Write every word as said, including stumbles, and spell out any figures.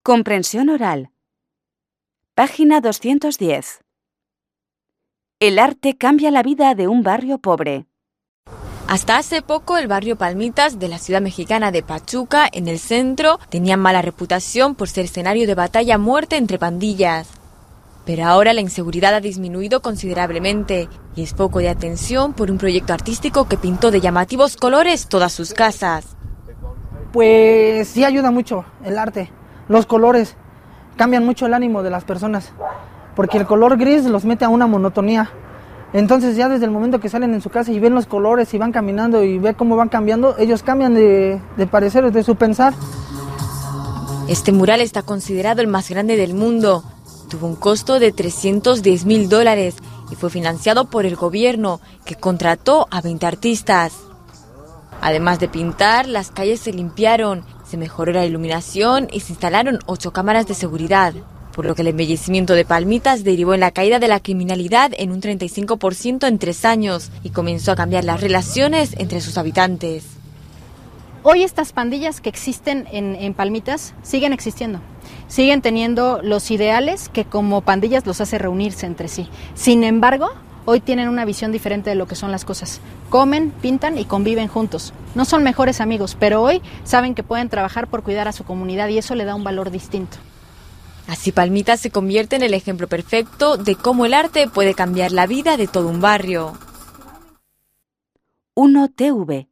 Comprensión oral. Página doscientos diez. El arte cambia la vida de un barrio pobre. Hasta hace poco, el barrio Palmitas de la ciudad mexicana de Pachuca, en el centro, tenía mala reputación por ser escenario de batalla a muerte entre pandillas. Pero ahora la inseguridad ha disminuido considerablemente y es foco de atención por un proyecto artístico que pintó de llamativos colores todas sus casas. Pues sí ayuda mucho el arte. Los colores cambian mucho el ánimo de las personas, porque el color gris los mete a una monotonía. Entonces ya desde el momento que salen en su casa y ven los colores y van caminando y ven cómo van cambiando, ellos cambian de, de parecer, de su pensar. Este mural está considerado el más grande del mundo. Tuvo un costo de trescientos diez mil dólares y fue financiado por el gobierno, que contrató a veinte artistas. Además de pintar, las calles se limpiaron, se mejoró la iluminación y se instalaron ocho cámaras de seguridad, por lo que el embellecimiento de Palmitas derivó en la caída de la criminalidad en un treinta y cinco por ciento en tres años y comenzó a cambiar las relaciones entre sus habitantes. Hoy estas pandillas que existen en, en Palmitas siguen existiendo, siguen teniendo los ideales que como pandillas los hace reunirse entre sí. Sin embargo, hoy tienen una visión diferente de lo que son las cosas. Comen, pintan y conviven juntos. No son mejores amigos, pero hoy saben que pueden trabajar por cuidar a su comunidad y eso le da un valor distinto. Así Palmitas se convierte en el ejemplo perfecto de cómo el arte puede cambiar la vida de todo un barrio. uno T V